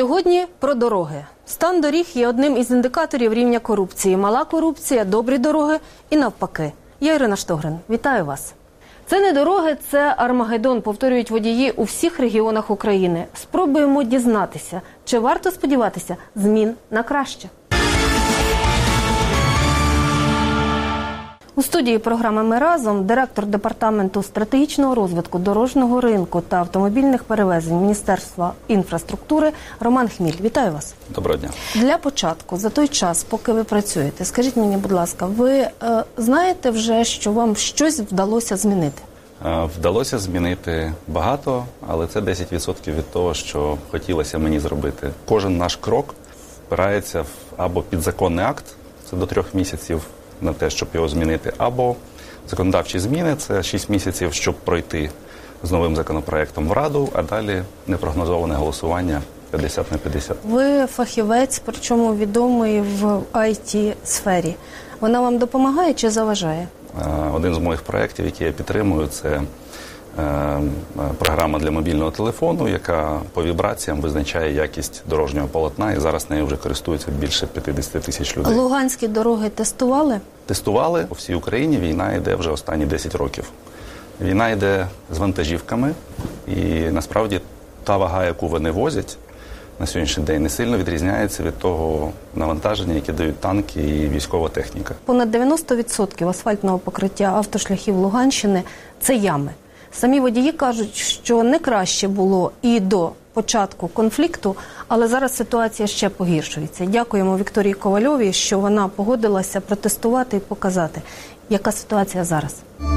Сьогодні про дороги. Стан доріг є одним із індикаторів рівня корупції. Мала корупція – добрі дороги і навпаки. Я Ірина Штогрин. Вітаю вас. Це не дороги, це Армагеддон, повторюють водії у всіх регіонах України. Спробуємо дізнатися, чи варто сподіватися змін на краще. У студії програми «Ми разом» директор Департаменту стратегічного розвитку дорожнього ринку та автомобільних перевезень Міністерства інфраструктури Роман Хміль. Вітаю вас. Доброго дня. Для початку, за той час, поки ви працюєте, скажіть мені, будь ласка, ви знаєте вже, що вам щось вдалося змінити? Вдалося змінити багато, але це 10% від того, що хотілося мені зробити. Кожен наш крок впирається в або підзаконний акт, це до 3 місяців на те, щоб його змінити, або законодавчі зміни, це 6 місяців, щоб пройти з новим законопроектом в Раду, а далі непрогнозоване голосування 50 на 50. Ви фахівець, причому відомий в IT-сфері. Вона вам допомагає чи заважає? Один з моїх проєктів, який я підтримую, це програма для мобільного телефону, яка по вібраціям визначає якість дорожнього полотна, і зараз нею вже користуються більше 50 тисяч людей. Луганські дороги тестували? Тестували. По всій Україні війна йде вже останні 10 років. Війна йде з вантажівками, і насправді та вага, яку вони возять на сьогоднішній день, не сильно відрізняється від того навантаження, яке дають танки і військова техніка. Понад 90% асфальтного покриття автошляхів Луганщини – це ями. Самі водії кажуть, що не краще було і до початку конфлікту, але зараз ситуація ще погіршується. Дякуємо Вікторії Ковальовій, що вона погодилася протестувати і показати, яка ситуація зараз.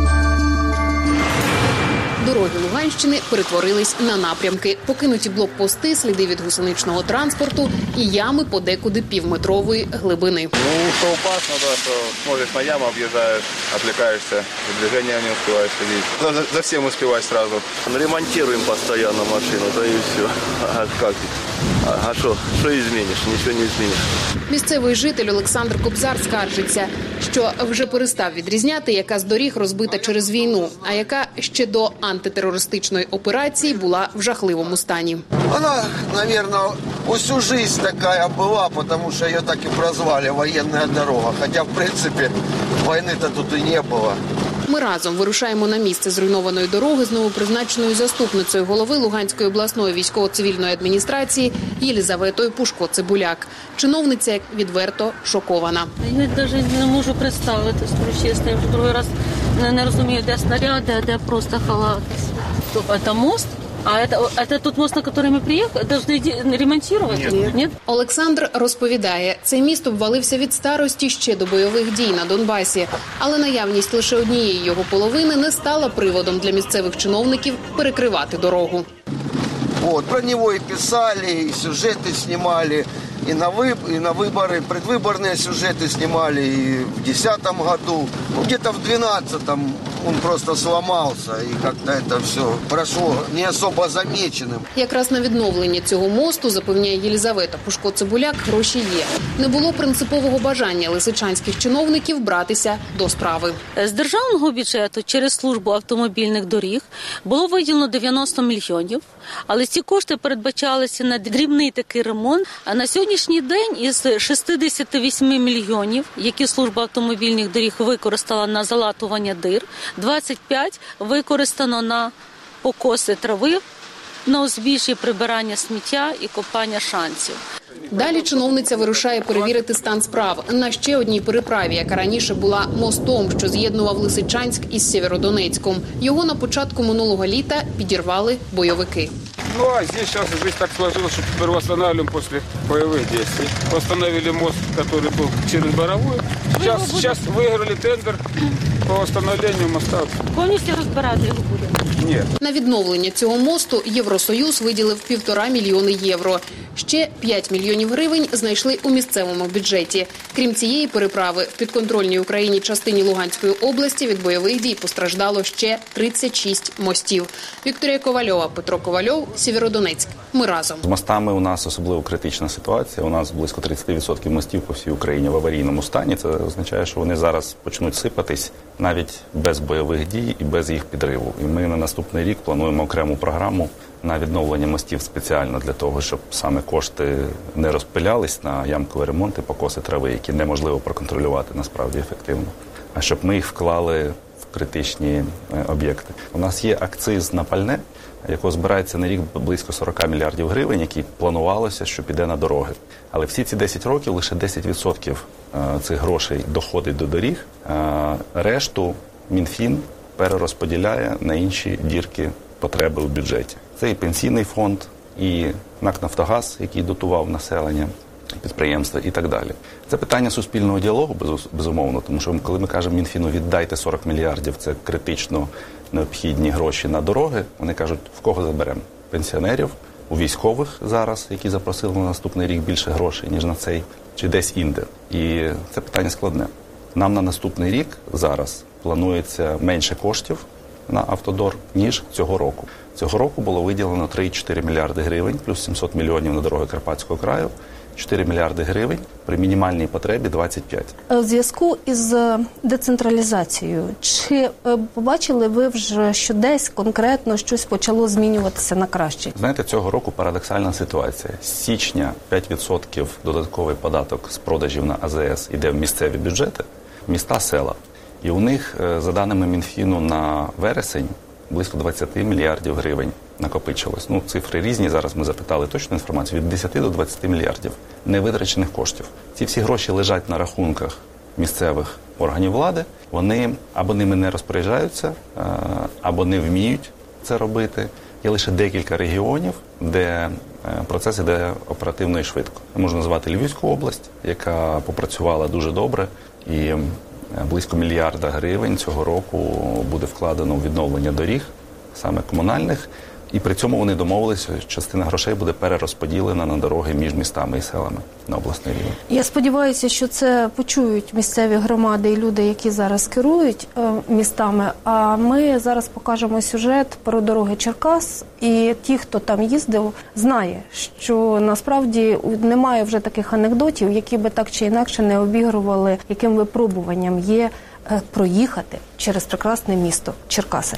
Дороги Луганщини перетворились на напрямки. Покинуті блокпости, сліди від гусеничного транспорту і ями подекуди півметрової глибини. Ну, что опасно, да, что смотришь на яму, объезжаешь, отвлекаешься, движения не успеваешь ходить. За всем успевать сразу. Ремонтируем постоянно машину, да и все. А как? А что изменишь? Ничего не изменишь. Місцевий житель Олександр Кобзар скаржиться, що вже перестав відрізняти, яка з доріг розбита через війну, а яка ще до антитерористичної операції була в жахливому стані. Она, наверное, всю жизнь такая была, потому что ее так и прозвали «военная дорога». Хотя, в принципе, войны-то тут и не было. Ми разом вирушаємо на місце зруйнованої дороги з новопризначеною заступницею голови Луганської обласної військово-цивільної адміністрації Єлізаветою Пушко-Цибуляк. Чиновниця відверто шокована. Я навіть не можу представити, скажу чесно. Я вже другий раз не розумію, де снаряди, а де просто халат. Це мост? А это тот мост, на который мы приехали? Должны ремонтировать? Нет. Олександр розповідає, цей міст обвалився від старості ще до бойових дій на Донбасі. Але наявність лише однієї його половини не стала приводом для місцевих чиновників перекривати дорогу. Вот, про него и писали, и сюжеты снимали, и на выборы, предвыборные сюжеты снимали и в 2010 году. Ну, где-то в 2012 он просто сломался, и как-то это все прошло не особо замеченным. Якраз на відновлення цього мосту, запевняє Єлізавета Пушко-Цибуляк, гроші є. Не було принципового бажання лисичанських чиновників братися до справи. З державного бюджету через службу автомобільних доріг було виділено 90 мільйонів, але ці кошти передбачалися на дрібний такий ремонт. А на сьогоднішній день із 68 мільйонів, які служба автомобільних доріг використала на залатування дир, 25 використано на покоси трави, на узбіччі прибирання сміття і копання шанців. Далі чиновниця вирушає перевірити стан справ на ще одній переправі, яка раніше була мостом, що з'єднував Лисичанськ із Сєвєродонецьком. Його на початку минулого літа підірвали бойовики. Ну, а здесь сейчас жизнь так сложилась, что теперь восстанавливаем после боевых действий. Восстановили мост, который был через Боровую. Сейчас выиграли тендер по восстановлению моста. Повністю розбирати його буде? Ні. На відновлення цього мосту Євросоюз виділив 1,5 мільйони євро. Ще 5 мільйонів гривень знайшли у місцевому бюджеті. Крім цієї переправи, в підконтрольній Україні частині Луганської області від бойових дій постраждало ще 36 мостів. Вікторія Ковальова, Петро Ковальов, Сєвєродонецьк. Ми разом. З мостами у нас особливо критична ситуація. У нас близько 30% мостів по всій Україні в аварійному стані. Це означає, що вони зараз почнуть сипатись навіть без бойових дій і без їх підриву. І ми на наступний рік плануємо окрему програму на відновлення мостів спеціально для того, щоб саме кошти не розпилялись на ямкові ремонти, покоси трави, які неможливо проконтролювати насправді ефективно, а щоб ми їх вклали в критичні об'єкти. У нас є акциз на пальне, якого збирається на рік близько 40 мільярдів гривень, які планувалося, що піде на дороги. Але всі ці 10 років лише 10% цих грошей доходить до доріг, решту Мінфін перерозподіляє на інші дірки потреби у бюджеті. Це і пенсійний фонд, і НАК «Нафтогаз», який дотував населення, підприємства і так далі. Це питання суспільного діалогу, безумовно, тому що коли ми кажемо Мінфіну «віддайте 40 мільярдів, це критично необхідні гроші на дороги», вони кажуть, в кого заберемо? Пенсіонерів, у військових зараз, які запросили на наступний рік більше грошей, ніж на цей, чи десь інде. І це питання складне. Нам на наступний рік зараз планується менше коштів на автодор, ніж цього року. Цього року було виділено 3,4 мільярди гривень, плюс 700 мільйонів на дороги Карпатського краю, 4 мільярди гривень, при мінімальній потребі 25. У зв'язку із децентралізацією, чи побачили ви вже, що десь конкретно щось почало змінюватися на краще? Знаєте, цього року парадоксальна ситуація. З січня 5% додатковий податок з продажів на АЗС йде в місцеві бюджети, міста, села. І у них, за даними Мінфіну, на вересень близько 20 мільярдів гривень накопичилось. Цифри різні, зараз ми запитали точну інформацію, від 10 до 20 мільярдів невитрачених коштів. Ці всі гроші лежать на рахунках місцевих органів влади, вони або ними не розпоряджаються, або не вміють це робити. Є лише декілька регіонів, де процес іде оперативно і швидко. Можна назвати Львівську область, яка попрацювала дуже добре, і близько мільярда гривень цього року буде вкладено у відновлення доріг, саме комунальних, і при цьому вони домовилися, що частина грошей буде перерозподілена на дороги між містами і селами на обласний рівень. Я сподіваюся, що це почують місцеві громади і люди, які зараз керують містами, а ми зараз покажемо сюжет про дороги Черкас, і ті, хто там їздив, знає, що насправді немає вже таких анекдотів, які би так чи інакше не обігрували, яким випробуванням є проїхати через прекрасне місто Черкаси.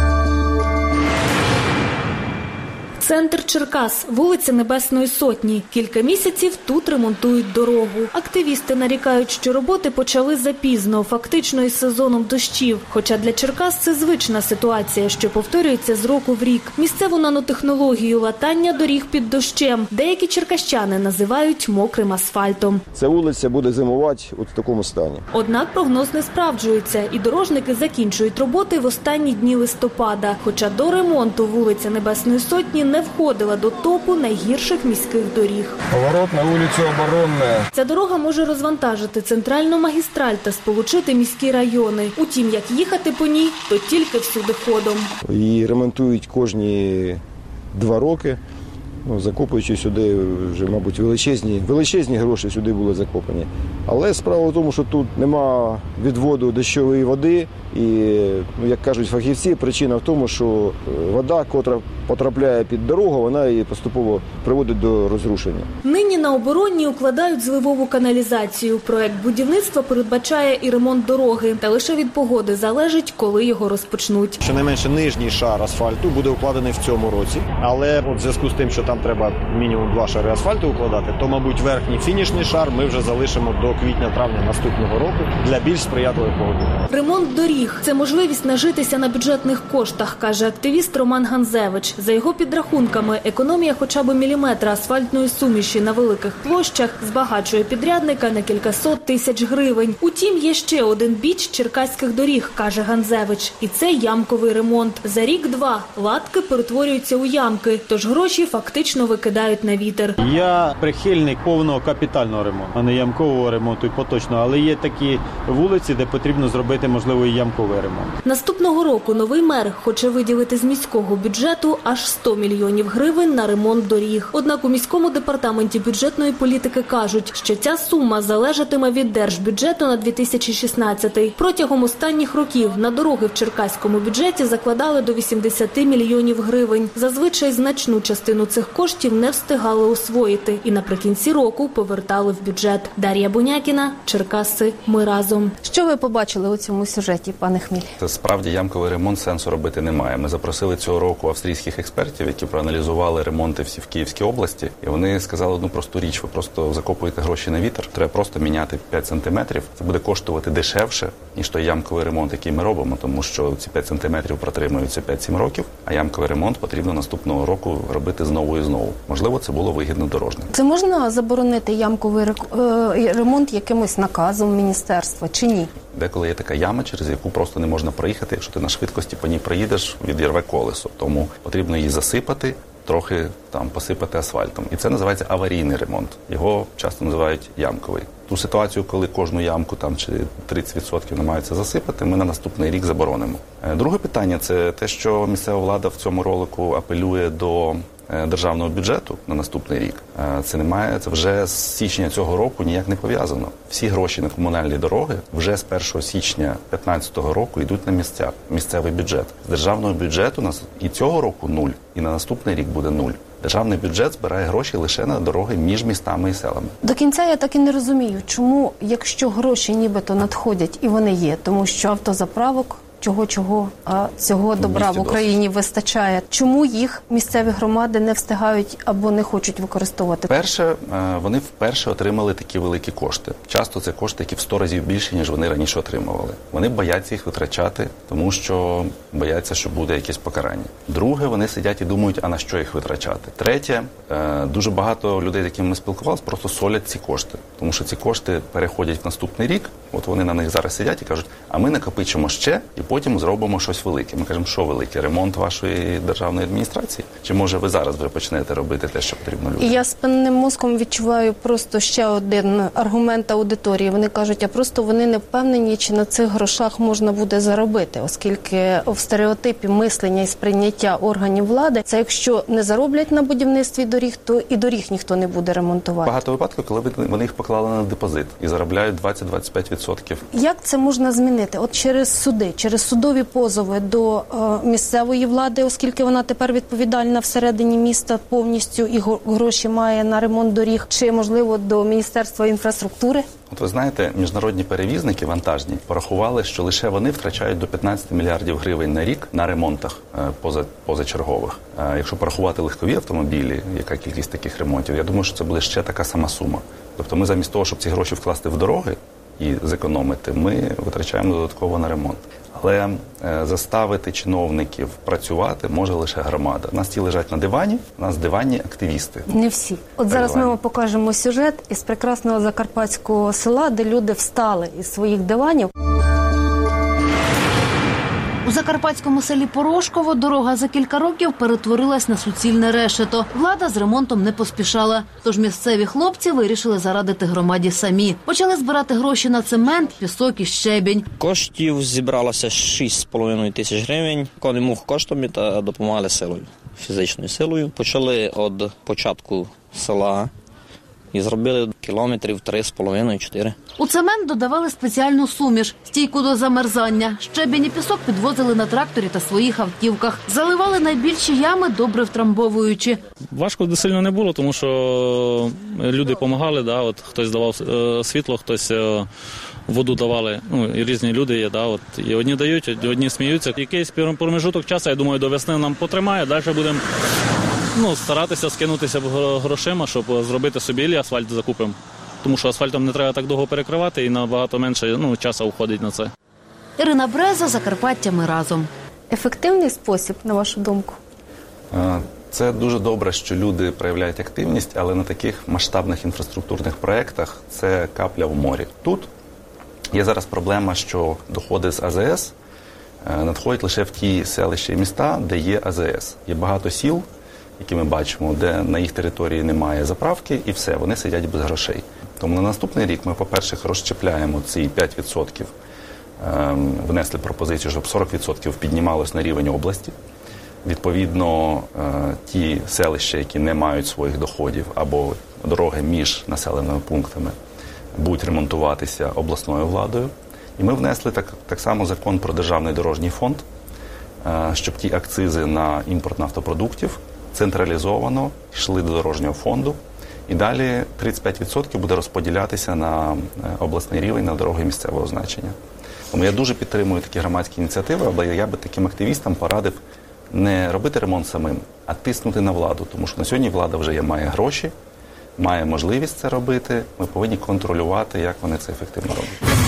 Центр Черкас, вулиця Небесної Сотні. Кілька місяців тут ремонтують дорогу. Активісти нарікають, що роботи почали запізно, фактично із сезоном дощів. Хоча для Черкас це звична ситуація, що повторюється з року в рік. Місцеву нанотехнологію латання доріг під дощем деякі черкащани називають мокрим асфальтом. Ця вулиця буде зимувати от в такому стані. Однак прогноз не справджується, і дорожники закінчують роботи в останні дні листопада. Хоча до ремонту вулиця Небесної Сотні не входила до топу найгірших міських доріг. Поворот на вулицю Оборонна. Ця дорога може розвантажити центральну магістраль та сполучити міські райони. Утім, як їхати по ній, то тільки всюдиходом. Її ремонтують кожні 2 роки. Закопуючи сюди вже, мабуть, величезні гроші сюди були закопані. Але справа в тому, що тут нема відводу дощової води і, як кажуть фахівці, причина в тому, що вода, котра потрапляє під дорогу, вона її поступово приводить до розрушення. Нині на Оборонній укладають зливову каналізацію. Проект будівництва передбачає і ремонт дороги. Та лише від погоди залежить, коли його розпочнуть. Щонайменше нижній шар асфальту буде укладений в цьому році. Але в зв'язку з тим, що там треба мінімум 2 шари асфальту укладати, то, мабуть, верхній фінішний шар ми вже залишимо до квітня-травня наступного року для більш сприятливої погоди. Ремонт доріг – це можливість нажитися на бюджетних коштах, каже активіст Роман Ганзевич. За його підрахунками, економія хоча б міліметра асфальтної суміші на великих площах збагачує підрядника на кількасот тисяч гривень. Утім, є ще один біч черкаських доріг, каже Ганзевич. І це ямковий ремонт. За рік-два латки перетворюються у ямки, тож гроші фактично викидають на вітер. Я прихильник повного капітального ремонту, а не ямкового ремонту і поточного. Але є такі вулиці, де потрібно зробити, можливо, і ямковий ремонт. Наступного року новий мер хоче виділити з міського бюджету аж 100 мільйонів гривень на ремонт доріг. Однак у міському департаменті бюджетної політики кажуть, що ця сума залежатиме від держбюджету на 2016. Протягом останніх років на дороги в черкаському бюджеті закладали до 80 мільйонів гривень. Зазвичай значну частину цих бюджетних коштів не встигали освоїти і наприкінці року повертали в бюджет. Дар'я Бунякіна, Черкаси. Ми разом. Що ви побачили у цьому сюжеті, пане Хміль? Це справді ямковий ремонт сенсу робити немає. Ми запросили цього року австрійських експертів, які проаналізували ремонти всі в Київській області. І вони сказали одну просту річ: ви просто закопуєте гроші на вітер. Треба просто міняти 5 сантиметрів. Це буде коштувати дешевше, ніж той ямковий ремонт, який ми робимо, тому що ці 5 сантиметрів протримуються 5-7 років, а ямковий ремонт потрібно наступного року робити знову і знову. Можливо, це було вигідно дорожним. Це можна заборонити ямковий ремонт якимось наказом міністерства чи ні? Деколи є така яма, через яку просто не можна проїхати. Якщо ти на швидкості по ній проїдеш, відірве колесо. Тому потрібно її засипати, трохи там посипати асфальтом. І це називається аварійний ремонт. Його часто називають ямковий. Ту ситуацію, коли кожну ямку там чи 30% намагаються засипати, ми на наступний рік заборонимо. Друге питання – це те, що місцева влада в цьому ролику апелює до державного бюджету на наступний рік. Це вже з січня цього року ніяк не пов'язано. Всі гроші на комунальні дороги вже з 1 січня 2015 року йдуть на місцевий бюджет. З державного бюджету і цього року 0, і на наступний рік буде 0. Державний бюджет збирає гроші лише на дороги між містами і селами. До кінця я так і не розумію, чому, якщо гроші нібито надходять, і вони є, тому що автозаправок, чого, а цього добра в Україні вистачає. Чому їх місцеві громади не встигають або не хочуть використовувати? Перше, вони вперше отримали такі великі кошти. Часто це кошти, які в 100 разів більше, ніж вони раніше отримували. Вони бояться їх витрачати, тому що бояться, що буде якесь покарання. Друге, вони сидять і думають, а на що їх витрачати. Третє, дуже багато людей, з якими ми спілкувалися, просто солять ці кошти. Тому що ці кошти переходять в наступний рік, от вони на них зараз сидять і кажуть, а ми накопичимо ще, і потім зробимо щось велике. Ми кажемо, що велике? Ремонт вашої державної адміністрації? Чи може ви зараз вже почнете робити те, що потрібно людям? І я спинним мозком відчуваю просто ще один аргумент аудиторії. Вони кажуть, а просто вони не впевнені, чи на цих грошах можна буде заробити, оскільки в стереотипі мислення і сприйняття органів влади, це якщо не зароблять на будівництві доріг, то і доріг ніхто не буде ремонтувати. Багато випадків, коли вони їх поклали на депозит і заробляють 20-25%. Як це можна змінити? От через суди, через судові позови до місцевої влади, оскільки вона тепер відповідальна всередині міста повністю і гроші має на ремонт доріг, чи, можливо, до Міністерства інфраструктури? От ви знаєте, міжнародні перевізники вантажні порахували, що лише вони втрачають до 15 мільярдів гривень на рік на ремонтах позачергових. Якщо порахувати легкові автомобілі, яка кількість таких ремонтів, я думаю, що це буде ще така сама сума. Тобто ми замість того, щоб ці гроші вкласти в дороги і зекономити, ми витрачаємо додатково на ремонт. Але заставити чиновників працювати може лише громада. У нас ті лежать на дивані, у нас диванні активісти. Не всі. От зараз ми вам покажемо сюжет із прекрасного закарпатського села, де люди встали із своїх диванів. У закарпатському селі Порошково дорога за кілька років перетворилась на суцільне решето. Влада з ремонтом не поспішала. Тож місцеві хлопці вирішили зарадити громаді самі. Почали збирати гроші на цемент, пісок і щебінь. Коштів зібралося 6,5 тисяч гривень. Коли мог коштами та допомагали силою, фізичною силою. Почали від початку села і зробили кілометрів 3,5-4. У цемент додавали спеціальну суміш, стійку до замерзання. Щебінь і пісок підвозили на тракторі та своїх автівках. Заливали найбільші ями, добре втрамбовуючи. Важко сильно не було, тому що люди допомагали. Да? От хтось давав світло, хтось воду давали. І різні люди є. Да? От, і одні дають, одні сміються. Якийсь промежуток часу, я думаю, до весни нам потримає. Далі будемо старатися скинутися грошима, щоб зробити собі асфальт закупимо. Тому що асфальтом не треба так довго перекривати і набагато менше часу уходить на це. Ірина Бреза, Закарпаття, ми разом. Ефективний спосіб, на вашу думку? Це дуже добре, що люди проявляють активність, але на таких масштабних інфраструктурних проєктах це капля в морі. Тут є зараз проблема, що доходи з АЗС надходять лише в ті селища і міста, де є АЗС. Є багато сіл, які ми бачимо, де на їх території немає заправки, і все, вони сидять без грошей. Тому на наступний рік ми, по-перше, розщепляємо ці 5%, внесли пропозицію, щоб 40% піднімалось на рівень області. Відповідно, ті селища, які не мають своїх доходів, або дороги між населеними пунктами, будуть ремонтуватися обласною владою. І ми внесли так само закон про державний дорожній фонд, щоб ті акцизи на імпорт нафтопродуктів, централізовано йшли до дорожнього фонду. І далі 35% буде розподілятися на обласний рівень, на дороги місцевого значення. Тому я дуже підтримую такі громадські ініціативи, але я би таким активістам порадив не робити ремонт самим, а тиснути на владу. Тому що на сьогодні влада вже має гроші, має можливість це робити. Ми повинні контролювати, як вони це ефективно роблять.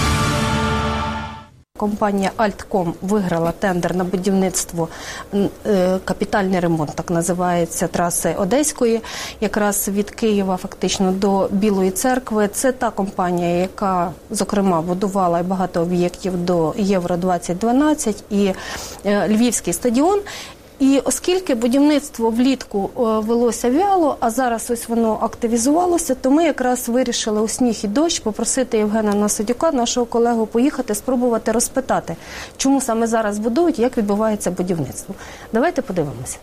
Компанія «Альтком» виграла тендер на будівництво, капітальний ремонт, так називається, траси Одеської, якраз від Києва фактично до Білої Церкви. Це та компанія, яка, зокрема, будувала і багато об'єктів до Євро-2012 і Львівський стадіон. І оскільки будівництво влітку велося вяло, а зараз ось воно активізувалося, то ми якраз вирішили у сніг і дощ попросити Євгена Насадюка, нашого колегу, поїхати, спробувати розпитати, чому саме зараз будують, як відбувається будівництво. Давайте подивимося.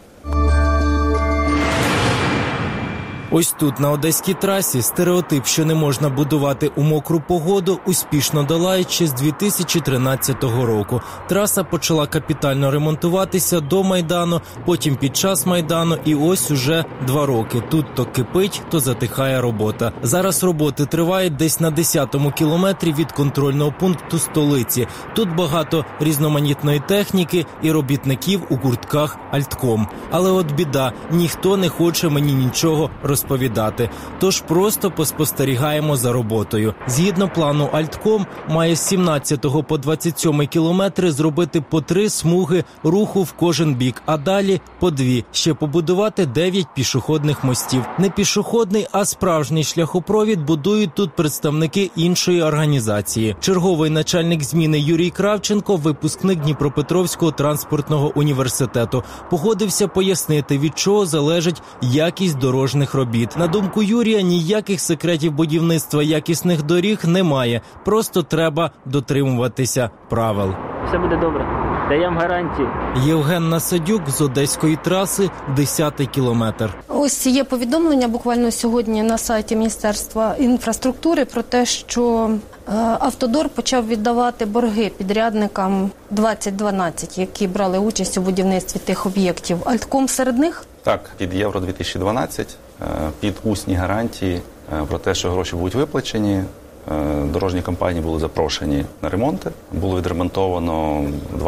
Ось тут, на одеській трасі, стереотип, що не можна будувати у мокру погоду, успішно долають ще з 2013 року. Траса почала капітально ремонтуватися до Майдану, потім під час Майдану, і ось уже 2 роки. Тут то кипить, то затихає робота. Зараз роботи тривають десь на 10-му кілометрі від контрольного пункту столиці. Тут багато різноманітної техніки і робітників у куртках «Альтком». Але от біда, ніхто не хоче мені нічого розповідати. Тож просто поспостерігаємо за роботою. Згідно плану, «Альтком» має з 17 по 27 кілометри зробити по 3 смуги руху в кожен бік, а далі по 2. Ще побудувати 9 пішохідних мостів. Не пішохідний, а справжній шляхопровід будують тут представники іншої організації. Черговий начальник зміни Юрій Кравченко, випускник Дніпропетровського транспортного університету, погодився пояснити, від чого залежить якість дорожніх робіт. На думку Юрія, ніяких секретів будівництва якісних доріг немає. Просто треба дотримуватися правил. Все буде добре. Даємо гарантії. Євген Насадюк з одеської траси, 10-й кілометр. Ось є повідомлення буквально сьогодні на сайті Міністерства інфраструктури про те, що Автодор почав віддавати борги підрядникам 2012, які брали участь у будівництві тих об'єктів. «Альтком» серед них? Так, під Євро-2012, під усні гарантії про те, що гроші будуть виплачені, дорожні компанії були запрошені на ремонти. Було відремонтовано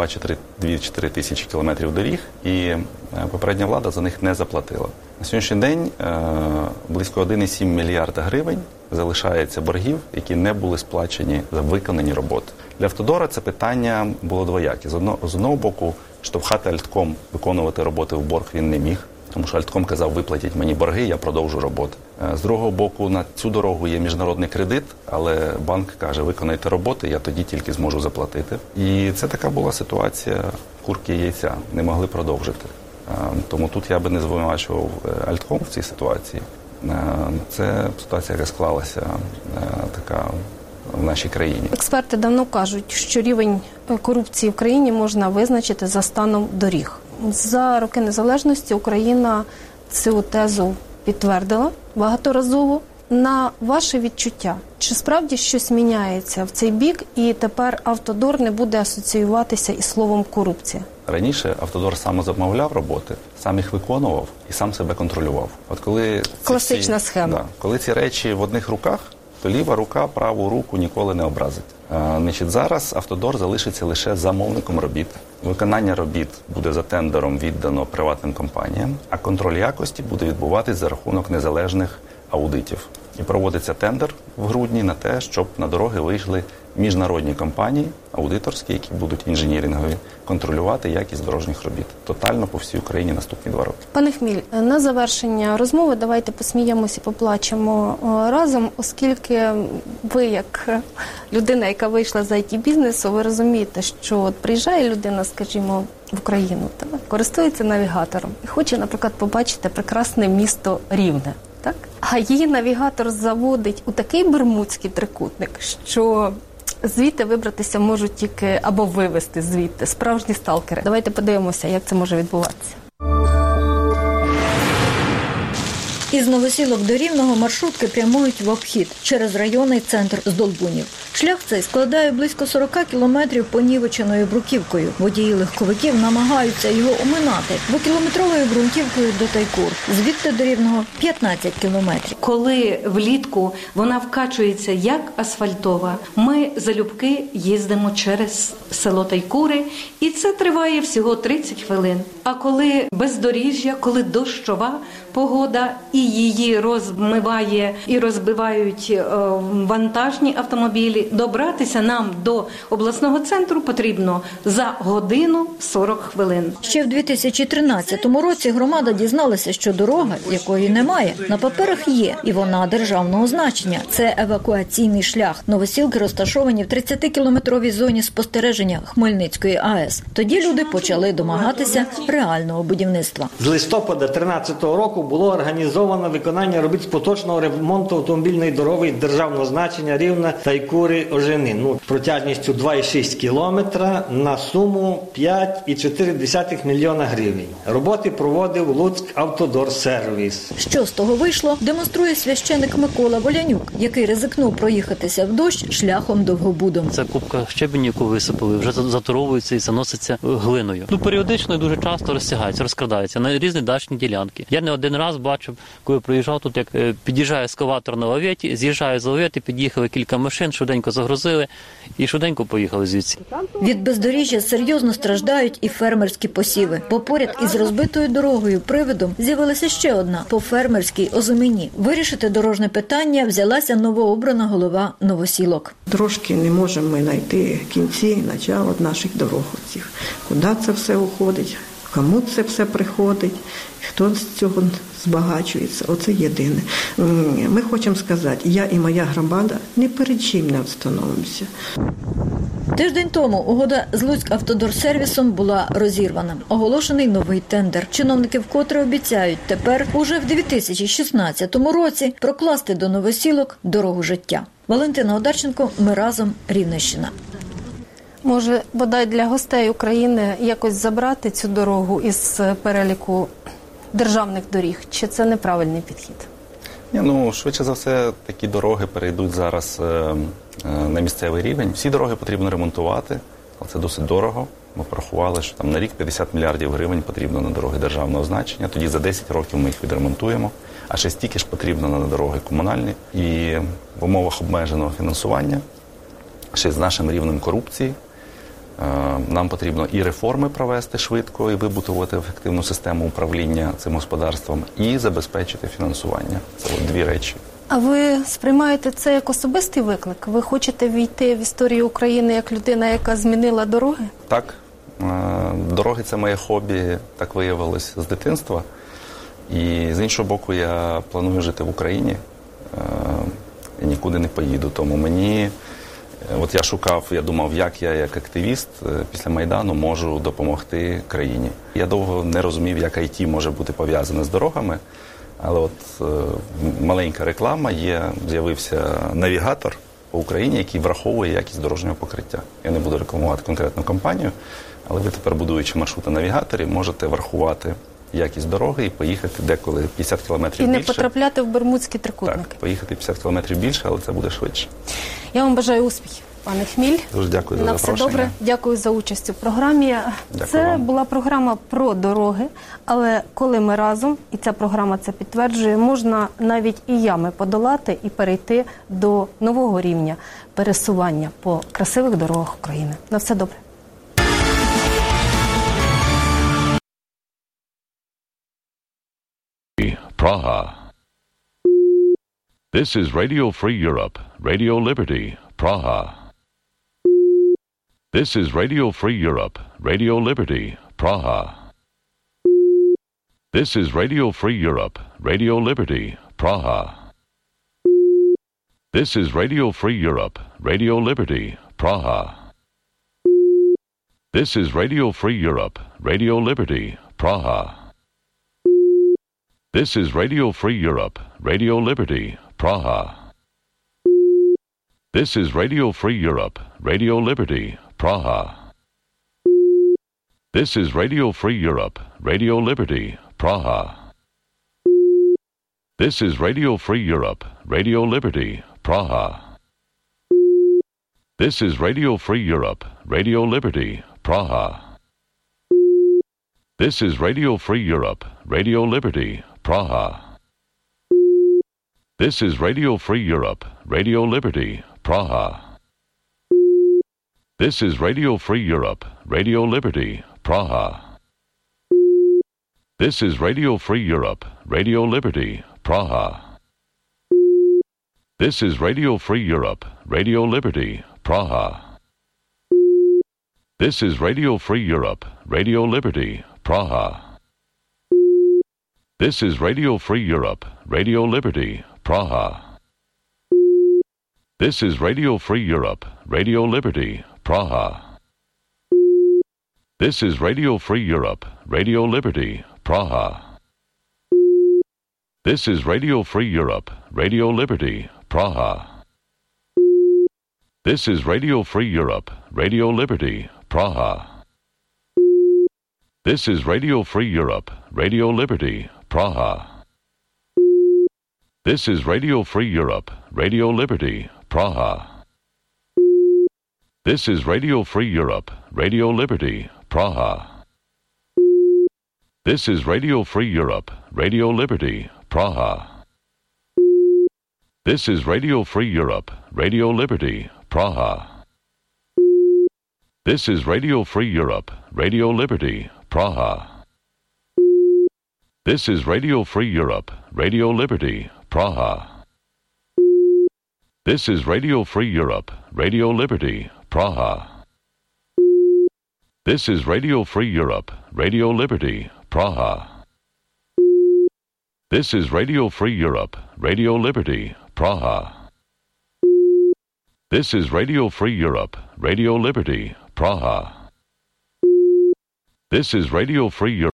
2-4 тисячі кілометрів доріг, і попередня влада за них не заплатила. На сьогоднішній день близько 1,7 мільярда гривень залишається боргів, які не були сплачені за виконані роботи. Для «Автодора» це питання було двояке. З одного боку, штовхати «Альтком» виконувати роботи в борг він не міг, тому що «Альтком» казав, виплатіть мені борги, я продовжу роботи. З другого боку, на цю дорогу є міжнародний кредит, але банк каже, виконайте роботи, я тоді тільки зможу заплатити. І це така була ситуація курки і яйця, не могли продовжити. Тому тут я би не звинувачував «Альтком» в цій ситуації. Це ситуація, яка склалася така в нашій країні. Експерти давно кажуть, що рівень корупції в країні можна визначити за станом доріг. За роки незалежності Україна цю тезу підтвердила багаторазово. На ваше відчуття, чи справді щось міняється в цей бік, і тепер «Автодор» не буде асоціюватися із словом «корупція»? Раніше «Автодор» сам замовляв роботи, сам їх виконував і сам себе контролював. От коли класична схема. Да, коли ці речі в одних руках, то ліва рука праву руку ніколи не образить. Зараз «Автодор» залишиться лише замовником робіт. Виконання робіт буде за тендером віддано приватним компаніям, а контроль якості буде відбуватись за рахунок незалежних аудитів. І проводиться тендер в грудні на те, щоб на дороги вийшли міжнародні компанії, аудиторські, які будуть інженірингові, контролювати якість дорожніх робіт. Тотально по всій Україні наступні 2 роки. Пане Хміль, на завершення розмови давайте посміємося і поплачемо разом, оскільки ви, як людина, яка вийшла з IT-бізнесу, ви розумієте, що от приїжджає людина, скажімо, в Україну, користується навігатором і хоче, наприклад, побачити прекрасне місто Рівне. Так? А її навігатор заводить у такий бермудський трикутник, що звідти вибратися можуть тільки, або вивезти звідти справжні сталкери. Давайте подивимося, як це може відбуватися. Із Новосілок до Рівного маршрутки прямують в обхід через районний центр Здолбунів. Шлях цей складає близько 40 кілометрів понівеченою бруківкою. Водії легковиків намагаються його оминати двокілометровою ґрунтівкою до Тайкур. Звідти до Рівного 15 кілометрів. Коли влітку вона вкачується як асфальтова, ми залюбки їздимо через село Тайкури, і це триває всього 30 хвилин. А коли бездоріжжя, коли дощова погода і її розмиває і розбивають вантажні автомобілі, добратися нам до обласного центру потрібно за годину 40 хвилин. Ще в 2013 році громада дізналася, що дорога, якої немає, на паперах є, і вона державного значення. Це евакуаційний шлях. Новосілки розташовані в 30-кілометровій зоні спостереження Хмельницької АЕС. Тоді люди почали домагатися реального будівництва. З листопада 2013 року було організовано виконання робіт з поточного ремонту автомобільної дороги державного значення Рівне Тайкури Ожени. Протяжністю 2,6 кілометра на суму 5,4 мільйона гривень. Роботи проводив Луцьк Автодорсервіс. Що з того вийшло, демонструє священик Микола Волянюк, який ризикнув проїхатися в дощ шляхом довгобудом. Це купка щебеню, яку висипали, вже затуровується і заноситься глиною. Періодично і дуже часто розтягається, розкрадається на різні дачні ділянки. Я не один раз бачив, коли проїжджав тут, як під'їжджає ескаватор на лаветі, з'їжджає з лавети, під'їхали кілька машин, швиденько загрузили і швиденько поїхали звідси. Від бездоріжжя серйозно страждають і фермерські посіви. Бо поряд із розбитою дорогою привидом з'явилася ще одна – по фермерській Озимині. Вирішити дорожне питання взялася новообрана голова Новосілок. Трошки не можемо ми знайти кінці, начало наших дорог. Куди це все уходить, кому це все приходить, хто з цього збагачується. Оце єдине. Ми хочемо сказати, я і моя громада ні перед чим не встановимося. Тиждень тому угода з Луцьк Автодорсервісом була розірвана. Оголошений новий тендер. Чиновники вкотре обіцяють тепер, уже в 2016 році, прокласти до Новосілок дорогу життя. Валентина Одарченко, ми разом, Рівненщина. Може, бодай для гостей України якось забрати цю дорогу із переліку державних доріг? Чи це неправильний підхід? Швидше за все, такі дороги перейдуть зараз на місцевий рівень. Всі дороги потрібно ремонтувати, але це досить дорого. Ми порахували, що на рік 50 мільярдів гривень потрібно на дороги державного значення. Тоді за 10 років ми їх відремонтуємо. А ще стільки ж потрібно на дороги комунальні. І в умовах обмеженого фінансування, ще з нашим рівнем корупції, нам потрібно і реформи провести швидко, і вибудувати ефективну систему управління цим господарством, і забезпечити фінансування. Це дві речі. А ви сприймаєте це як особистий виклик? Ви хочете війти в історію України як людина, яка змінила дороги? Так. Дороги – це моє хобі, так виявилось з дитинства. І з іншого боку, я планую жити в Україні. І нікуди не поїду. Тому мені... я шукав, я думав, як я, як активіст, після Майдану можу допомогти країні. Я довго не розумів, як IT може бути пов'язане з дорогами, але маленька реклама з'явився навігатор по Україні, який враховує якість дорожнього покриття. Я не буду рекламувати конкретну компанію, але ви тепер, будуючи маршрути навігаторів, можете врахувати якість дороги і поїхати деколи 50 кілометрів більше. І не потрапляти в Бермудські трикутники. Так, поїхати 50 кілометрів більше, але це буде швидше. Я вам бажаю успіхів, пане Хміль. Дуже дякую за запрошення. На все добре. Дякую за участь у програмі. Це була програма про дороги, але коли ми разом, і ця програма це підтверджує, можна навіть і ями подолати і перейти до нового рівня пересування по красивих дорогах України. На все добре. Praha. This is Radio Free Europe, Radio Liberty, Praha. This is Radio Free Europe, Radio Liberty, Praha. This is Radio Free Europe, Radio Liberty, Praha. This is Radio Free Europe, Radio Liberty, Praha. This is Radio Free Europe, Radio Liberty, Praha. This is Radio Free Europe, Radio Liberty, Praha. This is Radio Free Europe, Radio Liberty, Praha. This is Radio Free Europe, Radio Liberty, Praha. This is Radio Free Europe, Radio Liberty, Praha. This is Radio Free Europe, Radio Liberty, Praha. This is Radio Free Europe, Radio Liberty, Praha. This is Radio Free Europe, Radio Liberty, Praha. This is Radio Free Europe, Radio Liberty, Praha. This is Radio Free Europe, Radio Liberty, Praha. This is Radio Free Europe, Radio Liberty, Praha. This is Radio Free Europe, Radio Liberty, Praha. This is Radio Free Europe, Radio Liberty, Praha. This is Radio Free Europe, Radio Liberty, Praha. This is Radio Free Europe, Radio Liberty, Praha. This is Radio Free Europe, Radio Liberty, Praha. This is Radio Free Europe, Radio Liberty, Praha. This is Radio Free Europe, Radio Liberty, Praha. This is Radio Free Europe, Radio Liberty, Praha. This is Radio Free Europe, Radio Liberty, Praha. This is Radio Free Europe, Radio Liberty, Praha. This is Radio Free Europe, Radio Liberty, Praha. This is Radio Free Europe, Radio Liberty, Praha. This is Radio Free Europe, Radio Liberty, Praha. This is Radio Free Europe, Radio Liberty, Praha. This is Radio Free Europe, Radio Liberty, Praha. This is Radio Free Europe, Radio Liberty, Praha. This is Radio Free Europe, Radio Liberty, Praha. This is Radio Free Europe.